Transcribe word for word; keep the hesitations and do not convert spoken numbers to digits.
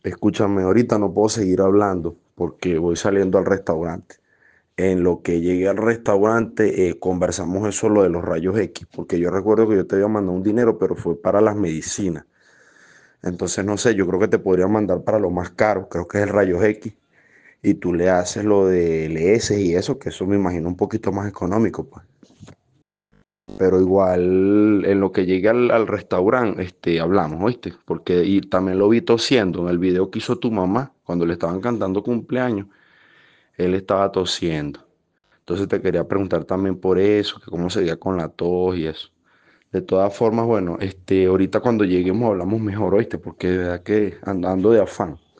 Escúchame, ahorita no puedo seguir hablando porque voy saliendo al restaurante. En lo que llegué al restaurante, eh, conversamos eso lo de los rayos X, porque yo recuerdo que yo te había mandado un dinero, pero fue para las medicinas. Entonces, no sé, yo creo que te podría mandar para lo más caro, creo que es el rayos X, y tú le haces lo de L S y eso, que eso me imagino un poquito más económico, pues. Pero igual, en lo que llegué al, al restaurante, este, hablamos, ¿oíste? Porque y también lo vi tosiendo en el video que hizo tu mamá cuando le estaban cantando cumpleaños. Él estaba tosiendo. Entonces te quería preguntar también por eso, que cómo seguía con la tos y eso. De todas formas, bueno, este, ahorita cuando lleguemos hablamos mejor, ¿oíste? Porque de verdad que andando de afán.